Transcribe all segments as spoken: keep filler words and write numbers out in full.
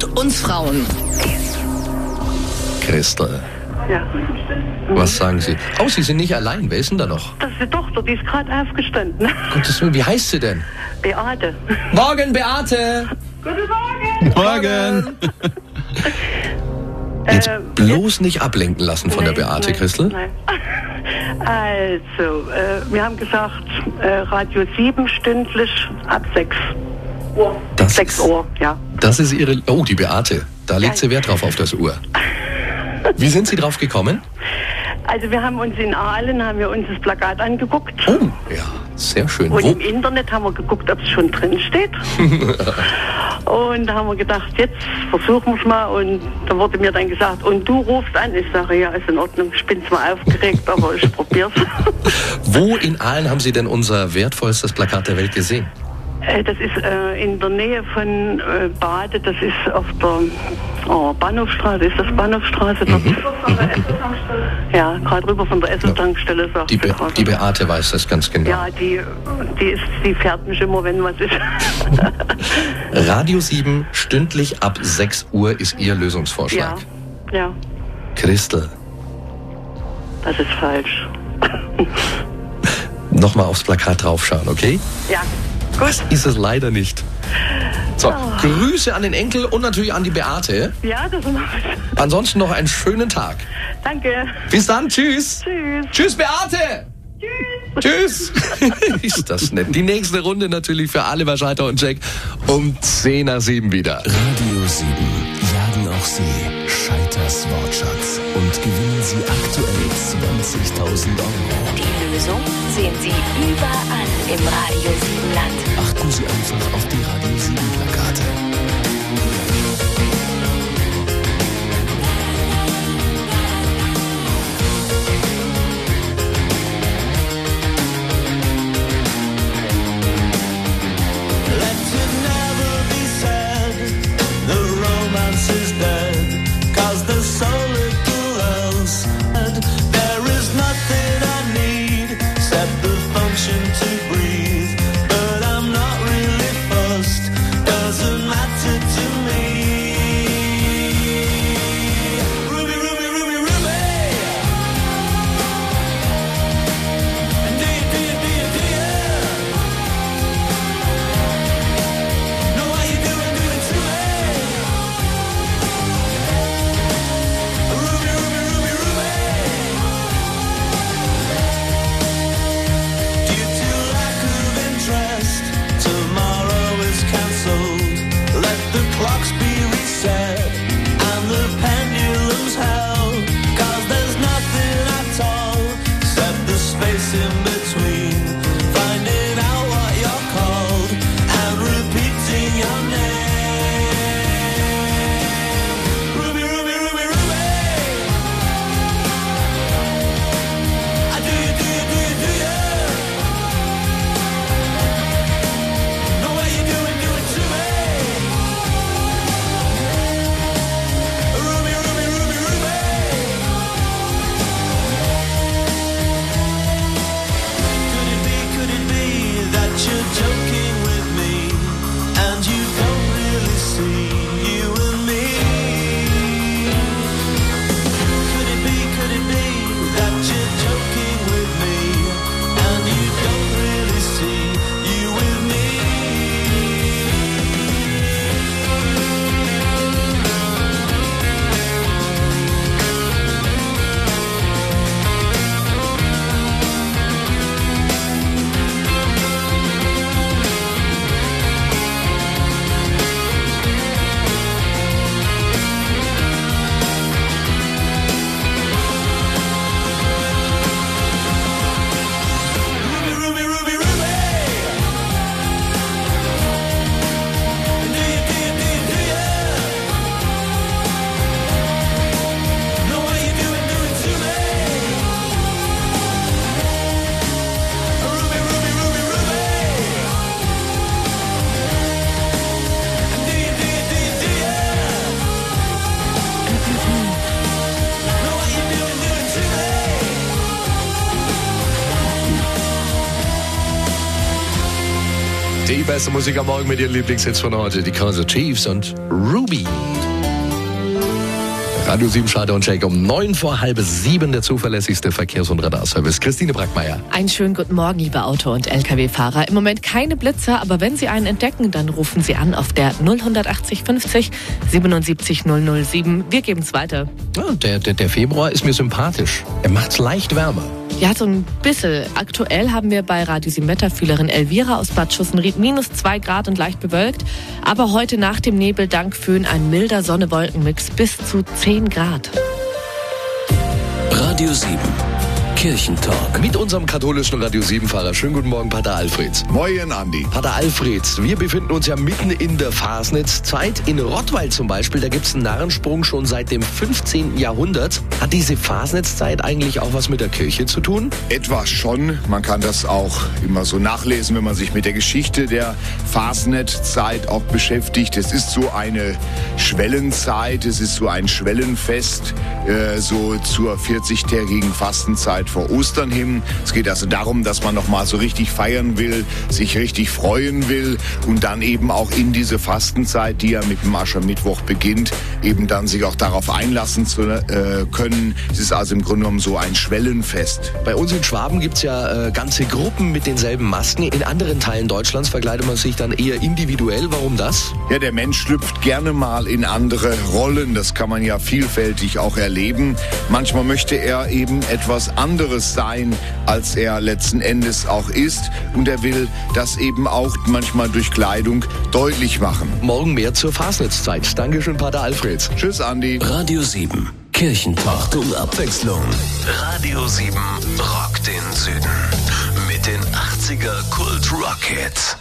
und uns Frauen. Christel, Ja. was sagen Sie? Oh, Sie sind nicht allein. Wer ist denn da noch? Das ist die Tochter, die ist gerade aufgestanden. Gottes Willen, wie heißt sie denn? Beate. Morgen, Beate! Guten Morgen. Morgen! Jetzt Äh, bloß nicht ablenken lassen von der Nein, Beate, nein, Christel. Nein. Also, äh, wir haben gesagt, äh, Radio sieben stündlich ab sechs Uhr. Das sechs ist- Uhr, ja. Das ist Ihre... Oh, die Beate. Da legt Ja. sie Wert drauf auf das Uhr. Wie sind Sie drauf gekommen? Also wir haben uns in Aalen, haben wir uns das Plakat angeguckt. Oh, ja, sehr schön. Und Wo? im Internet haben wir geguckt, ob es schon drin steht. Und da haben wir gedacht, jetzt versuchen wir es mal. Und da wurde mir dann gesagt, und du rufst an. Ich sage, ja, ist in Ordnung. Ich bin zwar aufgeregt, aber ich probiere es. Wo in Aalen haben Sie denn unser wertvollstes Plakat der Welt gesehen? Äh, Das ist äh, in der Nähe von äh, Bade, das ist auf der oh, Bahnhofstraße, ist das Bahnhofstraße? Dort? Mhm. Ja, gerade rüber von der Esso-Tankstelle, sagt Die, sie Be gerade. die Beate weiß das ganz genau. Ja, die, die, ist, die fährt mich immer, wenn was ist. Radio sieben, stündlich ab sechs Uhr ist Ihr Lösungsvorschlag. Ja, ja, Christel, das ist falsch. nochmal aufs Plakat draufschauen, okay? Ja, gut. Ist es leider nicht. So, Grüße an den Enkel und natürlich an die Beate. Ja, das mache ich. Ansonsten noch einen schönen Tag. Danke. Bis dann, tschüss. Tschüss. Tschüss, Beate. Tschüss. Ist das nett. Die nächste Runde natürlich für alle bei Scheiter und Jack um zehn nach sieben wieder. Radio sieben. Jagen auch Sie Scheiters Wortschatz und gewinnen Sie aktuell zwanzigtausend Euro. Die Lösung sehen Sie überall im Radio sieben Land. Achten Sie einfach auf die Radio sieben Plakate. Die beste Musik am Morgen mit Ihren Lieblingshits von heute. Die Kaiser Chiefs und Ruby. Radio sieben, Schalter und Check um neun vor halb sieben, der zuverlässigste Verkehrs- und Radarservice. Christine Brackmeier. Einen schönen guten Morgen, liebe Auto- und L K W-Fahrer. Im Moment keine Blitzer, aber wenn Sie einen entdecken, dann rufen Sie an auf der null achtzig fünfzig siebenundsiebzig null null sieben. Wir geben es weiter. Ja, der, der, der Februar ist mir sympathisch. Er macht's leicht wärmer. Ja, so ein bisschen. Aktuell haben wir bei Radio sieben Wetterfühlerin Elvira aus Bad Schussenried minus zwei Grad und leicht bewölkt. Aber heute nach dem Nebel dank Föhn ein milder Sonne-Wolken-Mix bis zu zehn Grad. Radio sieben, Kirchentalk. Mit unserem katholischen Radio sieben-Fahrer. Schönen guten Morgen, Pater Alfred. Moin, Andi. Pater Alfred, wir befinden uns ja mitten in der Fasnetzzeit. In Rottweil zum Beispiel, da gibt's einen Narrensprung schon seit dem fünfzehnten Jahrhundert. Hat diese Fasnetzzeit eigentlich auch was mit der Kirche zu tun? Etwas schon. Man kann das auch immer so nachlesen, wenn man sich mit der Geschichte der Fasnetzzeit auch beschäftigt. Es ist so eine Schwellenzeit, es ist so ein Schwellenfest, äh, so zur vierzigtägigen Fastenzeit vor Ostern hin. Es geht also darum, dass man noch mal so richtig feiern will, sich richtig freuen will und dann eben auch in diese Fastenzeit, die ja mit dem Aschermittwoch beginnt, eben dann sich auch darauf einlassen zu äh, können. Es ist also im Grunde genommen so ein Schwellenfest. Bei uns in Schwaben gibt's ja äh, ganze Gruppen mit denselben Masken. In anderen Teilen Deutschlands verkleidet man sich dann eher individuell. Warum das? Ja, der Mensch schlüpft gerne mal in andere Rollen. Das kann man ja vielfältig auch erleben. Manchmal möchte er eben etwas anderes sein, als er letzten Endes auch ist. Und er will das eben auch manchmal durch Kleidung deutlich machen. Morgen mehr zur Fasnetzzeit. Dankeschön, Pater Alfred. Tschüss, Andi. Radio sieben, Kirchentalk. Achtung, Abwechslung. Radio sieben rockt den Süden mit den achtziger Kult-Rock-Hits.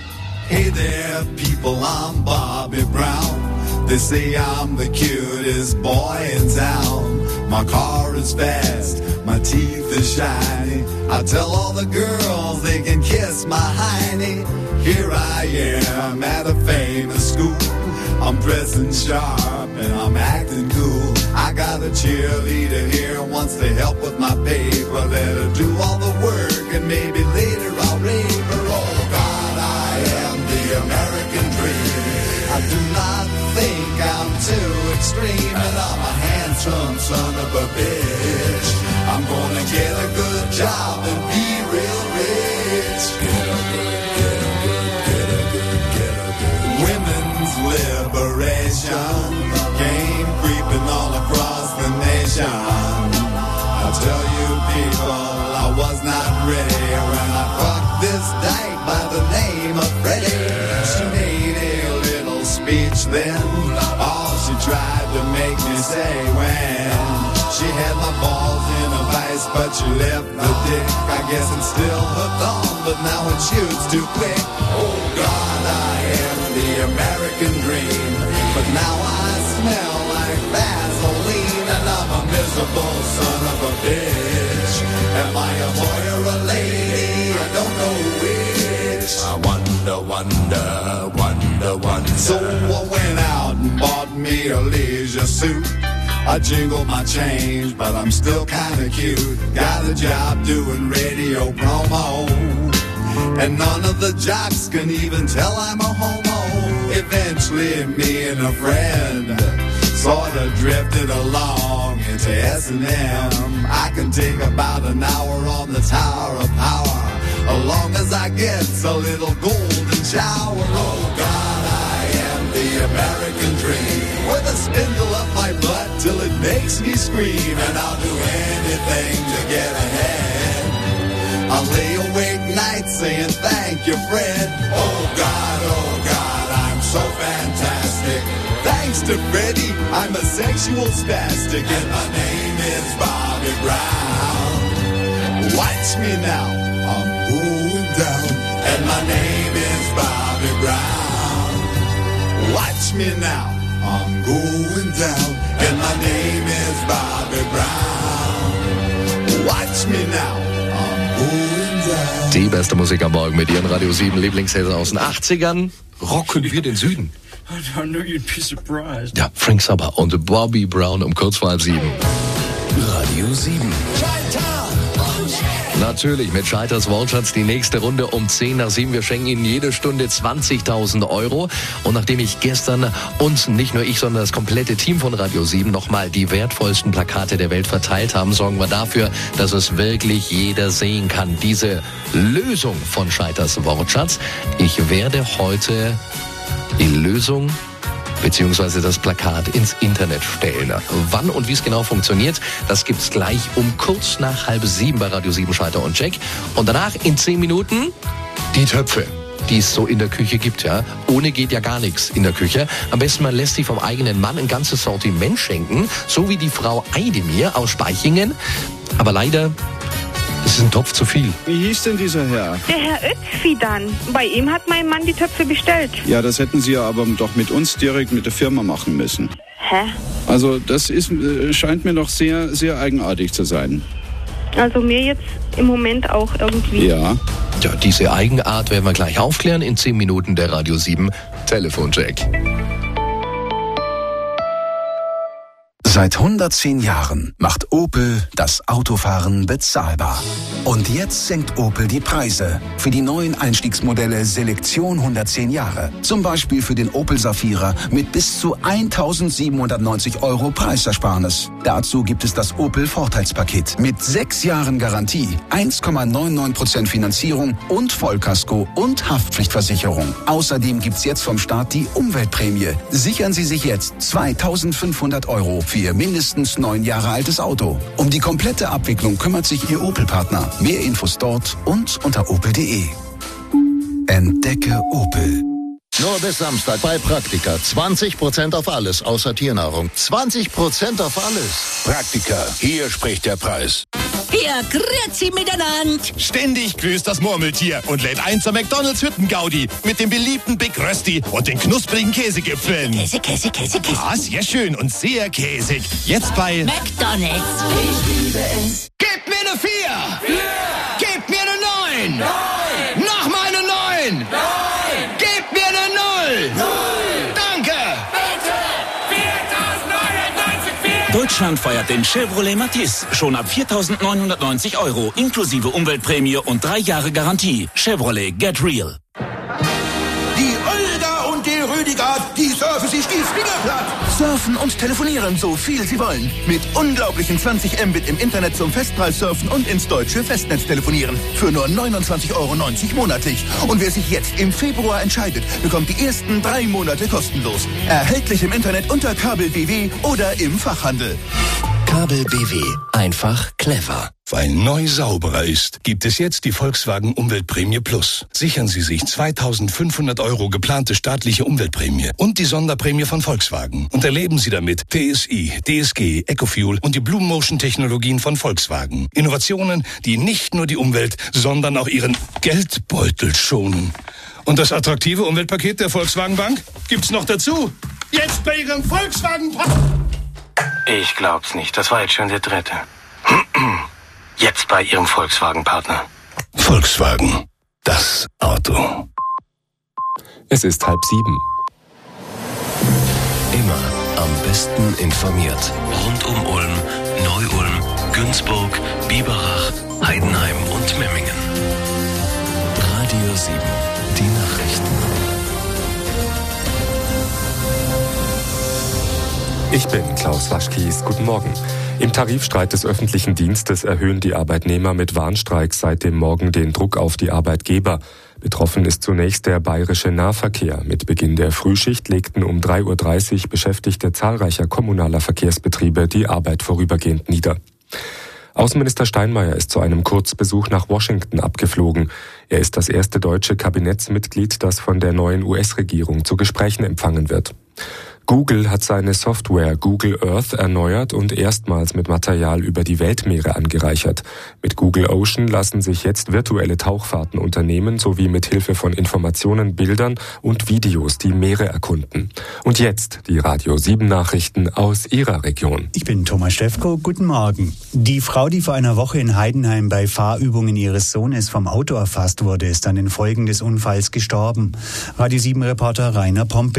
Hey there, people, I'm Bobby Brown. They say I'm the cutest boy in town. My car is fast, my teeth are shiny. I tell all the girls they can kiss my hiney. Here I am at a famous school. I'm dressing sharp and I'm acting cool. I got a cheerleader here who wants to help with my paper. Let her do all the work and maybe later I'll rape her. Oh God, I am the American dream. I do not think I'm too extreme, and I'm a handsome son of a bitch. I'm gonna get a good job and be real rich. Get a good, get a good, get a good, get a good. Women's liberation came creeping all across the nation. I tell you people, I was not ready when I fucked this dyke by the name of Freddie. She made a little speech then, all she tried to make me say when she had my balls in a vice, but she left the dick. I guess it's still hooked on, but now it shoots too quick. Oh God, I am the American dream, but now I smell like Vaseline, and I'm a miserable son of a bitch. Am I a boy or a lady? I don't know which. I wonder, wonder, wonder, wonder. So I went out and bought me a leisure suit. I jingle my change, but I'm still kinda cute. Got a job doing radio promo, and none of the jocks can even tell I'm a homo. Eventually me and a friend sorta drifted along into S and M. I can take about an hour on the Tower of Power, as long as I get a little golden shower. Oh God, I am the American dream, with a spindle up my butt till it makes me scream, and I'll do anything to get ahead. I'll lay awake nights saying thank you, Fred. Oh God, oh God, I'm so fantastic. Thanks to Freddie, I'm a sexual spastic, and my name is Bobby Brown. Watch me now, I'm going down, and my name is Bobby Brown. Watch me now, I'm going down, and my name is Bobby Brown. Watch me now, I'm going down. Die beste Musik am Morgen mit ihren Radio sieben Lieblingshits aus den achtzigern. Rocken wir den Süden. I knew you'd be surprised. Ja, Frank Zappa und Bobby Brown um kurz vor halb sieben. Radio sieben. Chi-town. Natürlich, mit Scheiters Wortschatz die nächste Runde um zehn nach sieben. Wir schenken Ihnen jede Stunde zwanzigtausend Euro. Und nachdem ich gestern und nicht nur ich, sondern das komplette Team von Radio sieben nochmal die wertvollsten Plakate der Welt verteilt haben, sorgen wir dafür, dass es wirklich jeder sehen kann. Diese Lösung von Scheiters Wortschatz. Ich werde heute die Lösung beziehungsweise das Plakat ins Internet stellen. Wann und wie es genau funktioniert, das gibt's gleich um kurz nach halb sieben bei Radio sieben Schalter und Check. Und danach in zehn Minuten die Töpfe, die es so in der Küche gibt. Ja, ohne geht ja gar nichts in der Küche. Am besten man lässt sich vom eigenen Mann ein ganzes Sortiment schenken, so wie die Frau Eidemir aus Speichingen. Aber leider, es ist ein Topf zu viel. Wie hieß denn dieser Herr? Der Herr Özfidan. Bei ihm hat mein Mann die Töpfe bestellt. Ja, das hätten Sie ja aber doch mit uns direkt mit der Firma machen müssen. Hä? Also das ist, scheint mir noch sehr, sehr eigenartig zu sein. Also mir jetzt im Moment auch irgendwie. Ja. Ja, diese Eigenart werden wir gleich aufklären in zehn Minuten der Radio sieben Telefoncheck. Seit hundertzehn Jahren macht Opel das Autofahren bezahlbar. Und jetzt senkt Opel die Preise für die neuen Einstiegsmodelle Selektion hundertzehn Jahre. Zum Beispiel für den Opel Safira mit bis zu eintausendsiebenhundertneunzig Euro Preisersparnis. Dazu gibt es das Opel Vorteilspaket mit sechs Jahren Garantie, eins Komma neunundneunzig Prozent Finanzierung und Vollkasko und Haftpflichtversicherung. Außerdem gibt's jetzt vom Staat die Umweltprämie. Sichern Sie sich jetzt zweitausendfünfhundert Euro für Ihr mindestens neun Jahre altes Auto. Um die komplette Abwicklung kümmert sich Ihr Opel-Partner. Mehr Infos dort und unter opel punkt de. Entdecke Opel. Nur bis Samstag bei Praktika. zwanzig Prozent auf alles, außer Tiernahrung. zwanzig Prozent auf alles. Praktika. Hier spricht der Preis. Hier, grüezi miteinander. Ständig grüßt das Murmeltier und lädt ein zur McDonald's Hüttengaudi mit dem beliebten Big Rösti und den knusprigen Käsegipfeln. Käse, Käse, Käse, Käse. Ah, sehr schön und sehr käsig. Jetzt bei McDonald's. Ich liebe es. Gebt mir eine vier. vier. Gebt mir eine neun. neun. Nochmal eine neun. neun. Gebt mir eine null. null. Danke. Bitte. viertausendneunhundertneunzig. Deutschland feiert den Chevrolet Matiz schon ab viertausendneunhundertneunzig Euro inklusive Umweltprämie und drei Jahre Garantie. Chevrolet, get real. Die Olga und die Rüdiger, die surfen sich die Finger platt. Surfen und telefonieren, so viel Sie wollen. Mit unglaublichen zwanzig Mbit im Internet zum Festpreis surfen und ins deutsche Festnetz telefonieren. Für nur neunundzwanzig Euro neunzig monatlich. Und wer sich jetzt im Februar entscheidet, bekommt die ersten drei Monate kostenlos. Erhältlich im Internet unter Kabel B W oder im Fachhandel. Kabel B W. Einfach clever. Weil neu sauberer ist, gibt es jetzt die Volkswagen Umweltprämie Plus. Sichern Sie sich zweitausendfünfhundert Euro geplante staatliche Umweltprämie und die Sonderprämie von Volkswagen. Und erleben Sie damit T S I, D S G, Ecofuel und die Blue Motion Technologien von Volkswagen. Innovationen, die nicht nur die Umwelt, sondern auch Ihren Geldbeutel schonen. Und das attraktive Umweltpaket der Volkswagen Bank gibt's noch dazu. Jetzt bei Ihrem Volkswagen... Ich glaub's nicht. Das war jetzt schon der dritte. Jetzt bei Ihrem Volkswagen-Partner. Volkswagen. Das Auto. Es ist halb sieben. Immer am besten informiert. Rund um Ulm, Neu-Ulm, Günzburg, Biberach, Heidenheim und Memmingen. Radio sieben. Die Nachrichten. Ich bin Klaus Waschkies. Guten Morgen. Im Tarifstreit des öffentlichen Dienstes erhöhen die Arbeitnehmer mit Warnstreiks seit dem Morgen den Druck auf die Arbeitgeber. Betroffen ist zunächst der bayerische Nahverkehr. Mit Beginn der Frühschicht legten um drei Uhr dreißig Beschäftigte zahlreicher kommunaler Verkehrsbetriebe die Arbeit vorübergehend nieder. Außenminister Steinmeier ist zu einem Kurzbesuch nach Washington abgeflogen. Er ist das erste deutsche Kabinettsmitglied, das von der neuen U S-Regierung zu Gesprächen empfangen wird. Google hat seine Software Google Earth erneuert und erstmals mit Material über die Weltmeere angereichert. Mit Google Ocean lassen sich jetzt virtuelle Tauchfahrten unternehmen, sowie mit Hilfe von Informationen, Bildern und Videos die Meere erkunden. Und jetzt die Radio sieben Nachrichten aus Ihrer Region. Ich bin Thomas Stefko, guten Morgen. Die Frau, die vor einer Woche in Heidenheim bei Fahrübungen ihres Sohnes vom Auto erfasst wurde, ist an den Folgen des Unfalls gestorben. Radio sieben Reporter Rainer Pompe.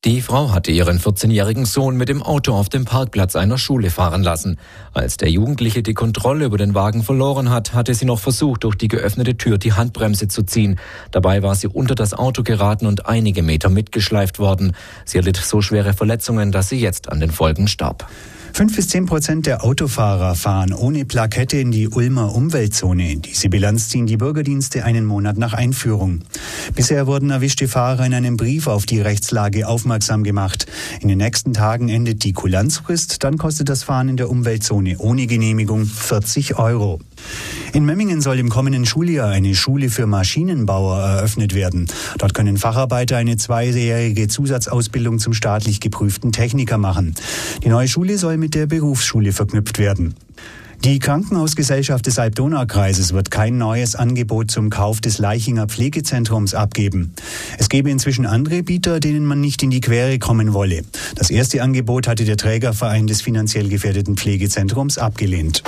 Die Frau hatte ihren vierzehnjährigen Sohn mit dem Auto auf dem Parkplatz einer Schule fahren lassen. Als der Jugendliche die Kontrolle über den Wagen verloren hat, hatte sie noch versucht, durch die geöffnete Tür die Handbremse zu ziehen. Dabei war sie unter das Auto geraten und einige Meter mitgeschleift worden. Sie erlitt so schwere Verletzungen, dass sie jetzt an den Folgen starb. Fünf bis zehn Prozent der Autofahrer fahren ohne Plakette in die Ulmer Umweltzone. Diese Bilanz ziehen die Bürgerdienste einen Monat nach Einführung. Bisher wurden erwischte Fahrer in einem Brief auf die Rechtslage aufmerksam gemacht. In den nächsten Tagen endet die Kulanzfrist, dann kostet das Fahren in der Umweltzone ohne Genehmigung vierzig Euro. In Memmingen soll im kommenden Schuljahr eine Schule für Maschinenbauer eröffnet werden. Dort können Facharbeiter eine zweijährige Zusatzausbildung zum staatlich geprüften Techniker machen. Die neue Schule soll mit der Berufsschule verknüpft werden. Die Krankenhausgesellschaft des Alb-Donau-Kreises wird kein neues Angebot zum Kauf des Laichinger Pflegezentrums abgeben. Es gäbe inzwischen andere Bieter, denen man nicht in die Quere kommen wolle. Das erste Angebot hatte der Trägerverein des finanziell gefährdeten Pflegezentrums abgelehnt.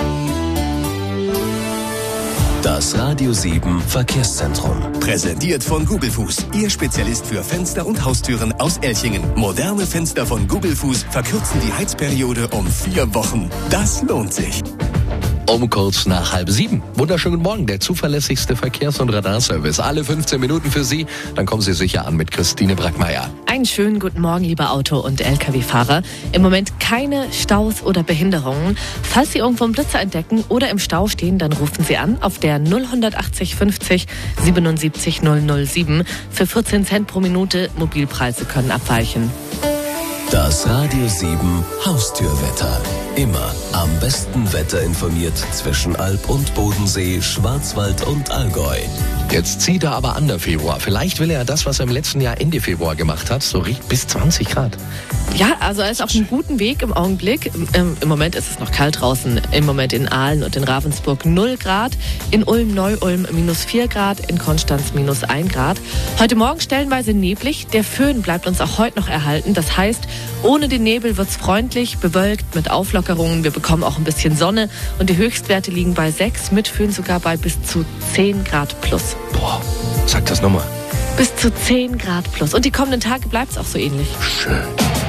Das Radio sieben Verkehrszentrum. Präsentiert von Gugelfuß, Ihr Spezialist für Fenster und Haustüren aus Elchingen. Moderne Fenster von Gugelfuß verkürzen die Heizperiode um vier Wochen. Das lohnt sich. Um kurz nach halb sieben. Wunderschönen Morgen, der zuverlässigste Verkehrs- und Radarservice. Alle fünfzehn Minuten für Sie. Dann kommen Sie sicher an mit Christine Brackmeier. Einen schönen guten Morgen, liebe Auto- und L K W-Fahrer. Im Moment keine Staus oder Behinderungen. Falls Sie irgendwo einen Blitzer entdecken oder im Stau stehen, dann rufen Sie an auf der null achtzig fünfzig siebenundsiebzig null null sieben. Für vierzehn Cent pro Minute. Mobilpreise können abweichen. Das Radio sieben Haustürwetter. Immer am besten Wetter informiert zwischen Alb und Bodensee, Schwarzwald und Allgäu. Jetzt zieht er aber an der Februar. Vielleicht will er das, was er im letzten Jahr Ende Februar gemacht hat, so riecht bis zwanzig Grad. Ja, also er ist auf einem guten Weg im Augenblick. Im, Im Moment ist es noch kalt draußen. Im Moment in Aalen und in Ravensburg null Grad. In Ulm, Neu-Ulm minus vier Grad. In Konstanz minus ein Grad. Heute Morgen stellenweise neblig. Der Föhn bleibt uns auch heute noch erhalten. Das heißt, ohne den Nebel wird's freundlich, bewölkt mit Auflockerungen. Wir bekommen auch ein bisschen Sonne. Und die Höchstwerte liegen bei sechs, mit Föhn sogar bei bis zu zehn Grad plus. Boah, sag das nochmal. Bis zu zehn Grad plus. Und die kommenden Tage bleibt's auch so ähnlich. Schön.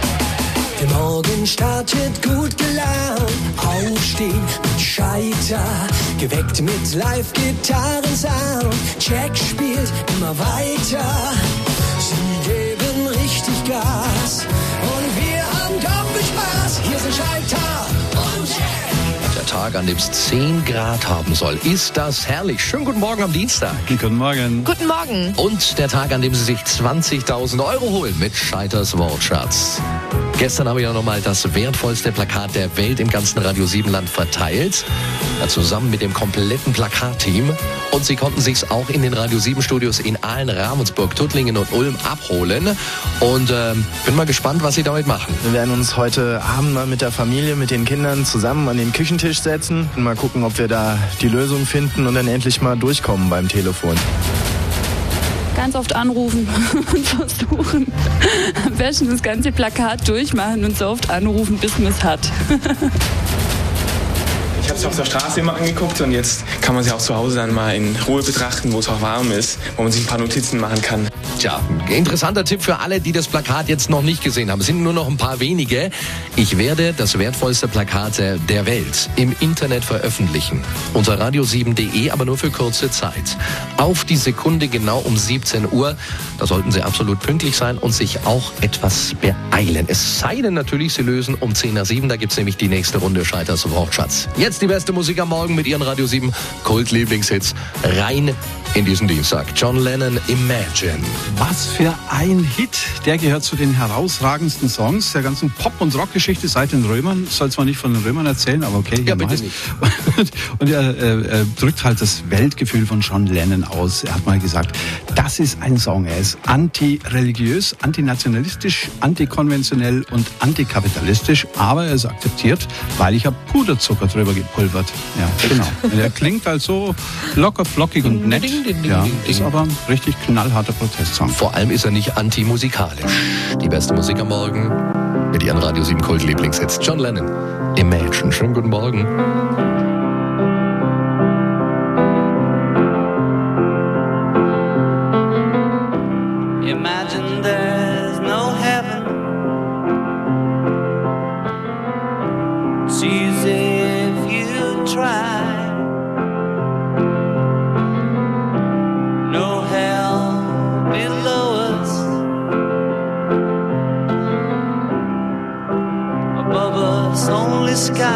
Der Morgen startet gut gelaunt, aufstehen mit Scheiter, geweckt mit Live-Gitarrensound. Jack spielt immer weiter, sie geben richtig Gas und wir haben doppelt Spaß. Hier sind Scheiter und Jack. Der Tag, an dem es zehn Grad haben soll. Ist das herrlich. Schönen guten Morgen am Dienstag. Guten Morgen. Guten Morgen. Und der Tag, an dem Sie sich zwanzigtausend Euro holen mit Scheiters Wortschatz. Gestern habe ich ja nochmal das wertvollste Plakat der Welt im ganzen Radio sieben Land verteilt. Ja, zusammen mit dem kompletten Plakatteam. Und Sie konnten sich's auch in den Radio sieben Studios in Aalen, Ravensburg, Tuttlingen und Ulm abholen. Und äh, bin mal gespannt, was Sie damit machen. Wir werden uns heute Abend mal mit der Familie, mit den Kindern zusammen an den Küchentisch setzen und mal gucken, ob wir da die Lösung finden und dann endlich mal durchkommen beim Telefon. Ganz oft anrufen und versuchen, am besten das ganze Plakat durchmachen und so oft anrufen, bis man es hat. Ich habe es auf der Straße immer angeguckt und jetzt kann man sie auch zu Hause dann mal in Ruhe betrachten, wo es auch warm ist, wo man sich ein paar Notizen machen kann. Tja, interessanter Tipp für alle, die das Plakat jetzt noch nicht gesehen haben. Es sind nur noch ein paar wenige. Ich werde das wertvollste Plakat der Welt im Internet veröffentlichen. Unter radio sieben punkt de, aber nur für kurze Zeit. Auf die Sekunde genau um siebzehn Uhr. Da sollten Sie absolut pünktlich sein und sich auch etwas beeilen. Es sei denn natürlich, Sie lösen um zehn nach sieben. Da gibt es nämlich die nächste Runde Scheiters Wortschatz. Jetzt die beste Musik am Morgen mit Ihren Radio sieben Kult-Lieblingshits. Rein in diesen Dienstag. John Lennon, Imagine. Was für ein Hit. Der gehört zu den herausragendsten Songs der ganzen Pop- und Rockgeschichte seit den Römern. Soll zwar nicht von den Römern erzählen, aber okay. Ja, bitte nicht. Und er, äh, er drückt halt das Weltgefühl von John Lennon aus. Er hat mal gesagt, das ist ein Song. Er ist antireligiös, antinationalistisch, antikonventionell und antikapitalistisch. Aber er ist akzeptiert, weil ich habe Puderzucker drüber gepulvert. Ja, genau. Und er klingt halt so locker, flockig und nett. Ja, ist aber ein richtig knallharter Protestsong. Vor allem ist er nicht antimusikalisch. Die beste Musik am Morgen mit Ihren Radio sieben Kult-Lieblingshits. John Lennon, Imagine. Schönen guten Morgen. Imagine there's no heaven above us, only sky.